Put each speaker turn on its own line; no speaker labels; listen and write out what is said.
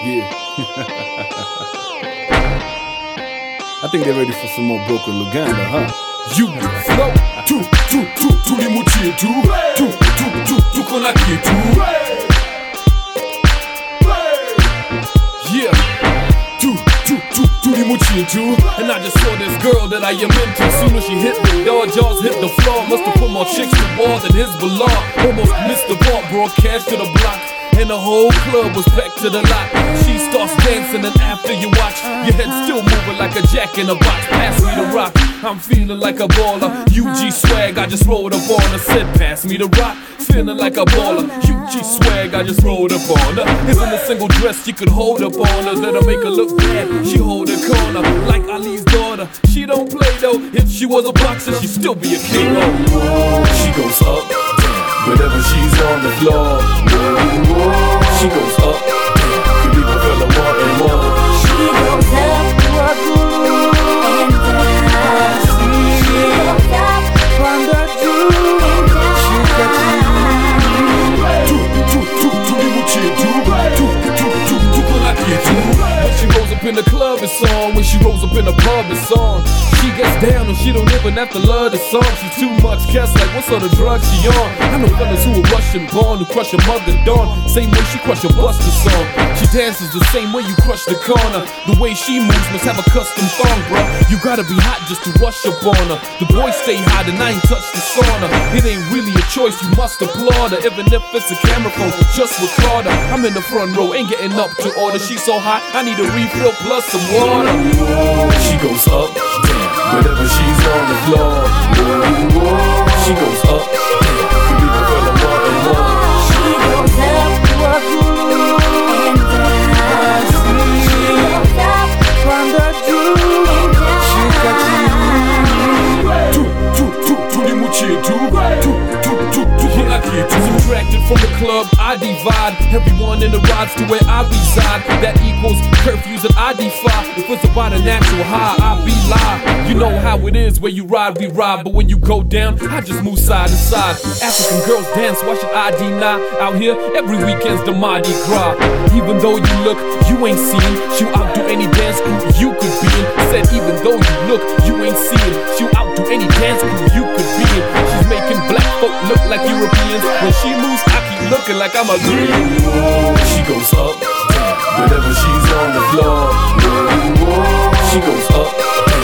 Yeah. I think they're ready for some more Broken Luganda, huh?
You flow tulimo chetu tuko na kitu. Yeah. Tulimo chetu. And I just saw this girl that I am into. Soon as she hit the door, jaws hit the floor. Must have put more chicks to war than Hezbollah. Almost missed the ball, broadcast to the block. And the whole club was packed to the lot. She starts dancing and after you watch, your head still moving like a jack in a box. Pass me the rock, I'm feeling like a baller. UG swag, I just rolled up on her. Said pass me the rock, feeling like a baller. UG swag, I just rolled up on her. Isn't a single dress she could hold up on her that'll make her look bad. She hold her corner like Ali's daughter. She don't play though, if she was a boxer she'd still be a king. She goes up, whenever she's on the floor. She goes up, you leave a fella wanting more.
She goes up, walk and down. She goes up from the Jew and down. She got
When she rolls up in the club, it's on. When she rolls up in the pub, it's on. She gets down and she don't even have to love the song. She's too much cast like what sort of drug she on. I know fellas who are Russian born, who crush a mother dawn. Same way she crush a Buster song. She dances the same way you crush the corner. The way she moves must have a custom thong, bro. You gotta be hot just to rush up on her. The boys stay hot and I ain't touched the sauna. It ain't really a choice, you must applaud her. Even if it's a camera phone, just record her. I'm in the front row, ain't getting up to order. She's so hot, I need a refill plus some water. She goes up, whenever she's on the floor. She goes up, you leave a fella wanting more.
She goes up, walk and down. She goes up from the Jew and down. She got
Subtracted from the club, I divide everyone in the rides to where I reside. That equals curfews that I defy. If it's about a natural high, I be live. You know how it is where you ride, we ride. But when you go down, I just move side to side. African girls dance, why should I deny? Out here, every weekend's the Mardi Gras. Even though you look, you ain't seeing. She'll outdo any dance crew you could be in. Said even though you look, you ain't seeing. She'll outdo any dance crew you could be in. She's making black folk look like Europeans. When she moves, I keep looking like I'm a green. She goes up, whenever she's on the floor. She goes up.